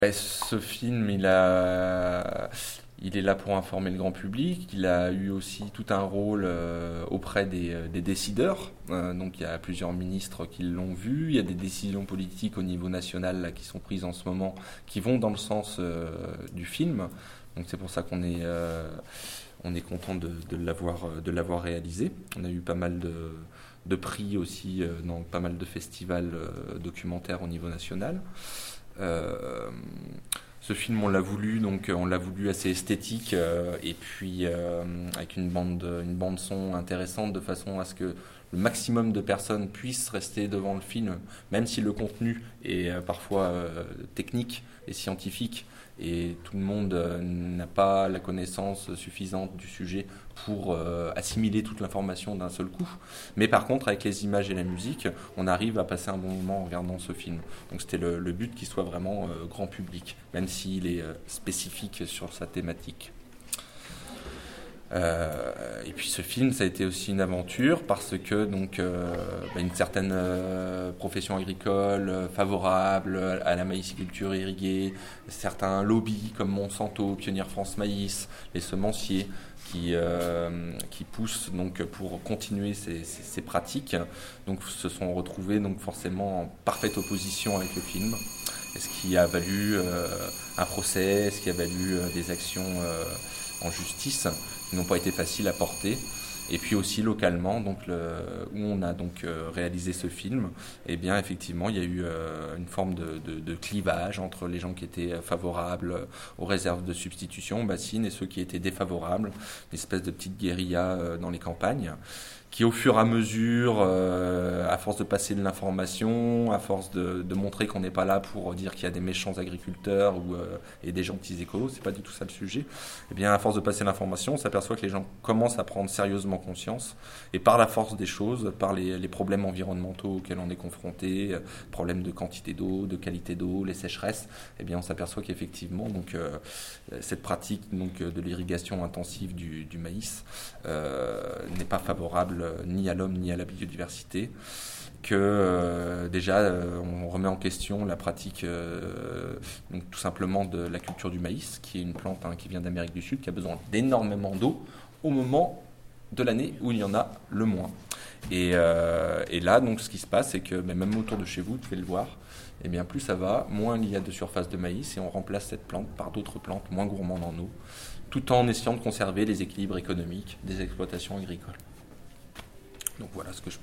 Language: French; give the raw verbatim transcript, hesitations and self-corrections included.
Et ce film, il a, il est là pour informer le grand public. Il a eu aussi tout un rôle euh, auprès des, euh, des décideurs. Euh, donc il y a plusieurs ministres qui l'ont vu. Il y a des décisions politiques au niveau national là, qui sont prises en ce moment, qui vont dans le sens euh, du film. Donc c'est pour ça qu'on est, euh, on est content de, de l'avoir, de l'avoir réalisé. On a eu pas mal de, de prix aussi euh, dans pas mal de festivals euh, documentaires au niveau national. Euh, Ce film, on l'a voulu, donc on l'a voulu assez esthétique euh, et puis euh, avec une bande, une bande son intéressante de façon à ce que le maximum de personnes puissent rester devant le film, même si le contenu est euh, parfois euh, technique et scientifique et tout le monde euh, n'a pas la connaissance suffisante du sujet pour euh, assimiler toute l'information d'un seul coup. Mais par contre, avec les images et la musique, on arrive à passer un bon moment en regardant ce film. Donc c'était le, le but qu'il soit vraiment euh, grand public, même s'il est euh, spécifique sur sa thématique. Euh, et puis ce film, ça a été aussi une aventure parce que donc euh, bah, une certaine euh, profession agricole euh, favorable à la maïsiculture irriguée, certains lobbies comme Monsanto, Pionnière France Maïs, les semenciers qui, euh, qui poussent donc pour continuer ces, ces, ces pratiques, donc se sont retrouvés donc forcément en parfaite opposition avec le film. Et ce qui a valu euh, un procès, ce qui a valu euh, des actions euh, en justice qui n'ont pas été faciles à porter. Et puis aussi localement, donc le, où on a donc euh, réalisé ce film, eh bien effectivement il y a eu euh, une forme de, de, de clivage entre les gens qui étaient favorables aux réserves de substitution, aux bassines, et ceux qui étaient défavorables, une espèce de petite guérilla euh, dans les campagnes, qui au fur et à mesure, euh, à force de passer de l'information, à force de, de montrer qu'on n'est pas là pour dire qu'il y a des méchants agriculteurs ou, euh, et des gentils écolos, c'est pas du tout ça le sujet, eh bien à force de passer l'information, on s'aperçoit que les gens commencent à prendre sérieusement conscience, et par la force des choses, par les, les problèmes environnementaux auxquels on est confronté, euh, problèmes de quantité d'eau, de qualité d'eau, les sécheresses, eh bien on s'aperçoit qu'effectivement donc, euh, cette pratique donc, de l'irrigation intensive du, du maïs euh, n'est pas favorable ni à l'homme ni à la biodiversité, que euh, déjà euh, on remet en question la pratique euh, donc, tout simplement de la culture du maïs, qui est une plante hein, qui vient d'Amérique du Sud, qui a besoin d'énormément d'eau au moment de l'année où il y en a le moins. Et, euh, et là, donc, ce qui se passe, c'est que ben, même autour de chez vous, vous pouvez le voir, et bien plus ça va, moins il y a de surface de maïs, et on remplace cette plante par d'autres plantes moins gourmandes en eau, tout en essayant de conserver les équilibres économiques des exploitations agricoles. Donc voilà ce que je